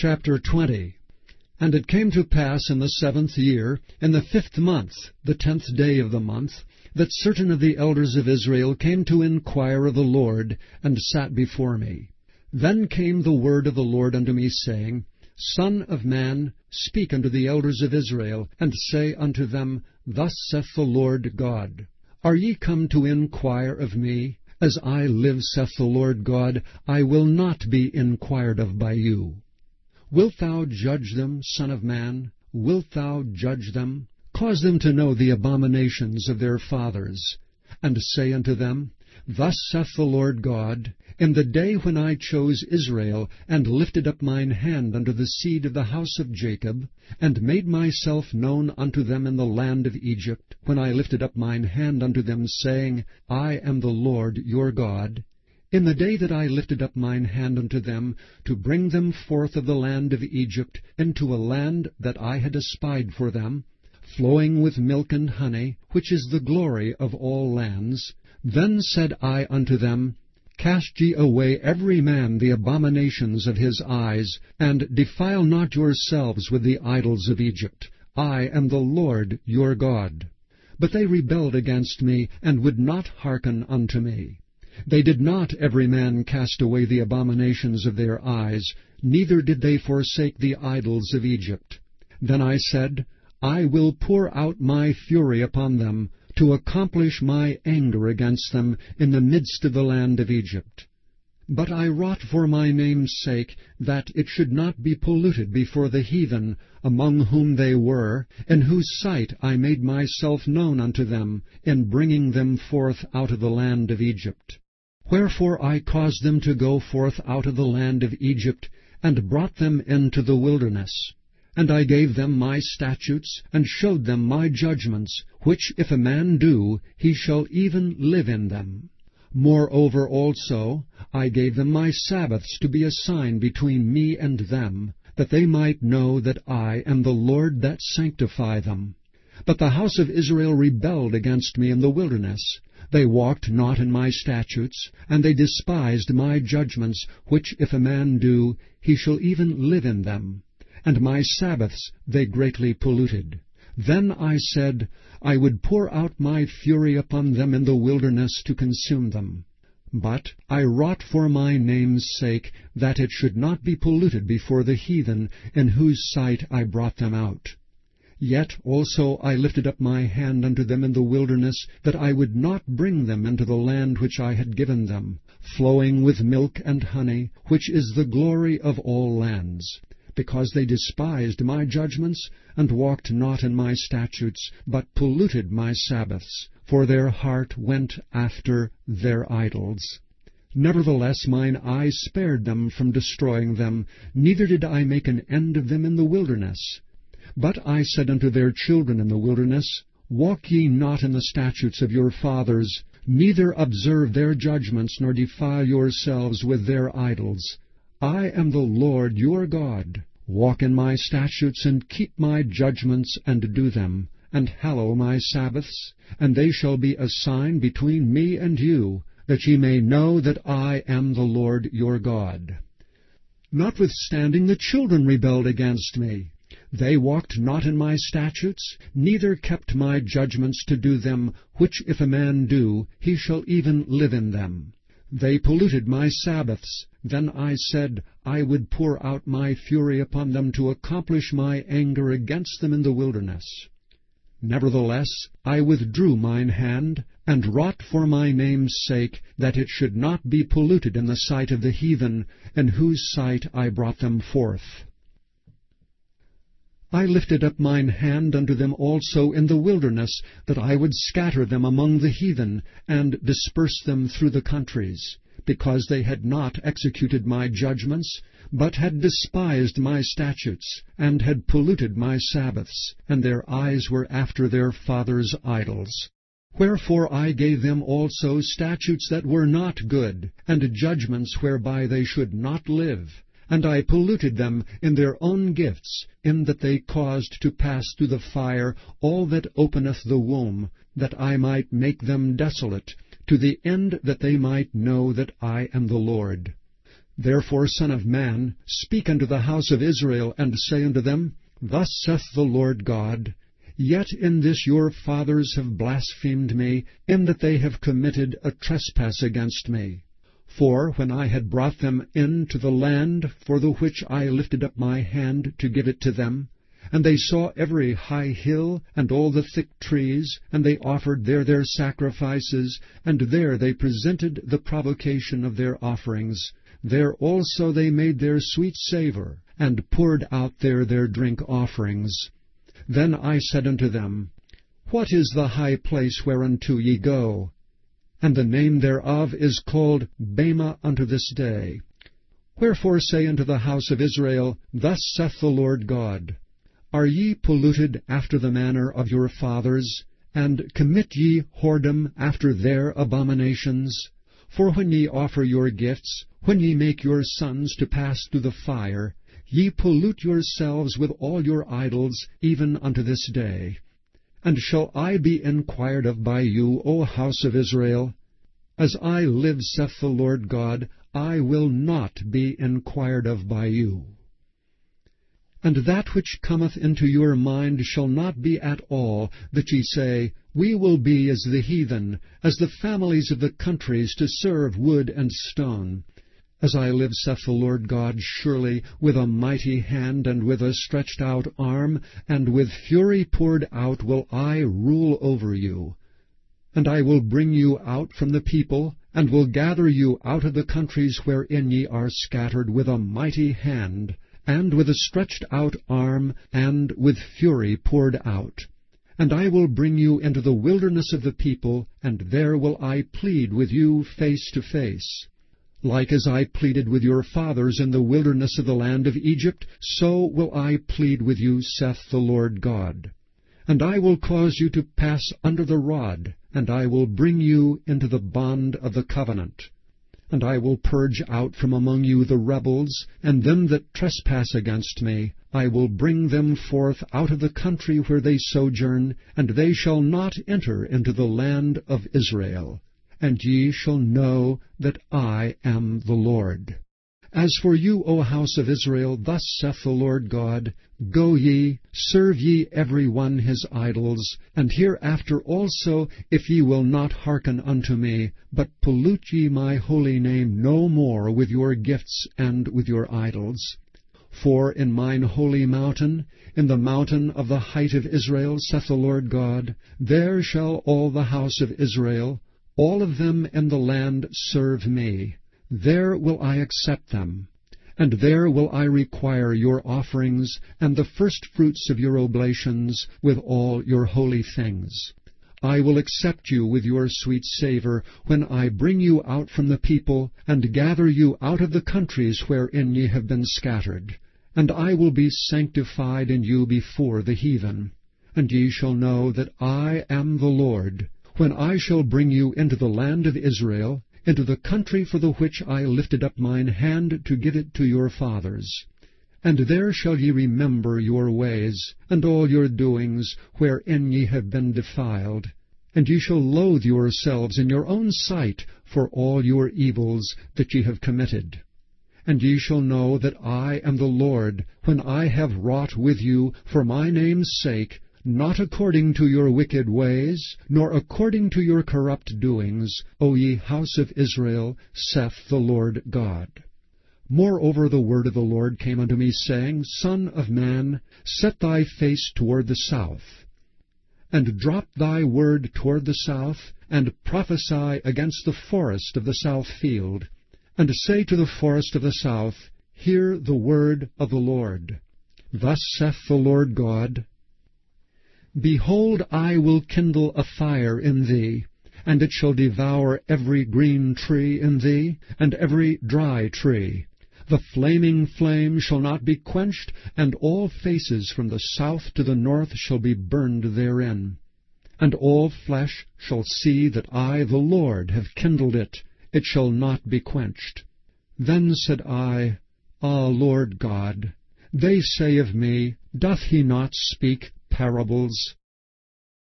Chapter 20. And it came to pass in the 7th year, in the 5th month, the 10th day of the month, that certain of the elders of Israel came to inquire of the Lord, and sat before me. Then came the word of the Lord unto me, saying, Son of man, speak unto the elders of Israel, and say unto them, Thus saith the Lord God, Are ye come to inquire of me? As I live, saith the Lord God, I will not be inquired of by you. Wilt thou judge them, Son of man? Wilt thou judge them? Cause them to know the abominations of their fathers, and say unto them, Thus saith the Lord God, In the day when I chose Israel, and lifted up mine hand unto the seed of the house of Jacob, and made myself known unto them in the land of Egypt, when I lifted up mine hand unto them, saying, I am the Lord your God, in the day that I lifted up mine hand unto them, to bring them forth of the land of Egypt into a land that I had espied for them, flowing with milk and honey, which is the glory of all lands, then said I unto them, Cast ye away every man the abominations of his eyes, and defile not yourselves with the idols of Egypt. I am the Lord your God. But they rebelled against me, and would not hearken unto me. They did not every man cast away the abominations of their eyes, neither did they forsake the idols of Egypt. Then I said, I will pour out my fury upon them, to accomplish my anger against them in the midst of the land of Egypt. But I wrought for my name's sake, that it should not be polluted before the heathen, among whom they were, in whose sight I made myself known unto them, in bringing them forth out of the land of Egypt. Wherefore I caused them to go forth out of the land of Egypt, and brought them into the wilderness. And I gave them my statutes, and showed them my judgments, which if a man do, he shall even live in them. Moreover also I gave them my Sabbaths to be a sign between me and them, that they might know that I am the Lord that sanctify them. But the house of Israel rebelled against me in the wilderness. They walked not in my statutes, and they despised my judgments, which if a man do, he shall even live in them. And my Sabbaths they greatly polluted. Then I said, I would pour out my fury upon them in the wilderness to consume them. But I wrought for my name's sake, that it should not be polluted before the heathen, in whose sight I brought them out. Yet also I lifted up my hand unto them in the wilderness, that I would not bring them into the land which I had given them, flowing with milk and honey, which is the glory of all lands. Because they despised my judgments, and walked not in my statutes, but polluted my Sabbaths, for their heart went after their idols. Nevertheless mine eye spared them from destroying them, neither did I make an end of them in the wilderness. But I said unto their children in the wilderness, Walk ye not in the statutes of your fathers, neither observe their judgments, nor defile yourselves with their idols. I am the Lord your God. Walk in my statutes, and keep my judgments, and do them, and hallow my Sabbaths, and they shall be a sign between me and you, that ye may know that I am the Lord your God. Notwithstanding the children rebelled against me. They walked not in my statutes, neither kept my judgments to do them, which if a man do, he shall even live in them. They polluted my Sabbaths. Then I said, I would pour out my fury upon them to accomplish my anger against them in the wilderness. Nevertheless I withdrew mine hand, and wrought for my name's sake, that it should not be polluted in the sight of the heathen, in whose sight I brought them forth. I lifted up mine hand unto them also in the wilderness, that I would scatter them among the heathen, and disperse them through the countries, because they had not executed my judgments, but had despised my statutes, and had polluted my Sabbaths, and their eyes were after their fathers' idols. Wherefore I gave them also statutes that were not good, and judgments whereby they should not live. And I polluted them in their own gifts, in that they caused to pass through the fire all that openeth the womb, that I might make them desolate, to the end that they might know that I am the Lord. Therefore, Son of man, speak unto the house of Israel, and say unto them, Thus saith the Lord God, Yet in this your fathers have blasphemed me, in that they have committed a trespass against me. For when I had brought them into the land, for the which I lifted up my hand to give it to them, and they saw every high hill, and all the thick trees, and they offered there their sacrifices, and there they presented the provocation of their offerings, there also they made their sweet savour, and poured out there their drink offerings. Then I said unto them, What is the high place whereunto ye go? And the name thereof is called Bema unto this day. Wherefore say unto the house of Israel, Thus saith the Lord God, Are ye polluted after the manner of your fathers, and commit ye whoredom after their abominations? For when ye offer your gifts, when ye make your sons to pass through the fire, ye pollute yourselves with all your idols, even unto this day. And shall I be inquired of by you, O house of Israel? As I live, saith the Lord God, I will not be inquired of by you. And that which cometh into your mind shall not be at all, that ye say, We will be as the heathen, as the families of the countries, to serve wood and stone. As I live, saith the Lord God, surely with a mighty hand, and with a stretched out arm, and with fury poured out, will I rule over you. And I will bring you out from the people, and will gather you out of the countries wherein ye are scattered, with a mighty hand, and with a stretched out arm, and with fury poured out. And I will bring you into the wilderness of the people, and there will I plead with you face to face. Like as I pleaded with your fathers in the wilderness of the land of Egypt, so will I plead with you, saith the Lord God. And I will cause you to pass under the rod, and I will bring you into the bond of the covenant. And I will purge out from among you the rebels, and them that trespass against me. I will bring them forth out of the country where they sojourn, and they shall not enter into the land of Israel. And ye shall know that I am the Lord. As for you, O house of Israel, thus saith the Lord God, Go ye, serve ye every one his idols, and hereafter also, if ye will not hearken unto me, but pollute ye my holy name no more with your gifts and with your idols. For in mine holy mountain, in the mountain of the height of Israel, saith the Lord God, there shall all the house of Israel, all of them in the land, serve me. There will I accept them, and there will I require your offerings, and the firstfruits of your oblations, with all your holy things. I will accept you with your sweet savour, when I bring you out from the people, and gather you out of the countries wherein ye have been scattered. And I will be sanctified in you before the heathen. And ye shall know that I am the Lord, when I shall bring you into the land of Israel, into the country for the which I lifted up mine hand to give it to your fathers. And there shall ye remember your ways, and all your doings, wherein ye have been defiled. And ye shall loathe yourselves in your own sight for all your evils that ye have committed. And ye shall know that I am the Lord, when I have wrought with you for my name's sake, not according to your wicked ways, nor according to your corrupt doings, O ye house of Israel, saith the Lord God. Moreover the word of the Lord came unto me, saying, Son of man, set thy face toward the south, and drop thy word toward the south, and prophesy against the forest of the south field, and say to the forest of the south, Hear the word of the Lord. Thus saith the Lord God, Behold, I will kindle a fire in thee, and it shall devour every green tree in thee, and every dry tree. The flaming flame shall not be quenched, and all faces from the south to the north shall be burned therein. And all flesh shall see that I, the Lord, have kindled it. It shall not be quenched. Then said I, Ah, Lord God, they say of me, Doth he not speak parables?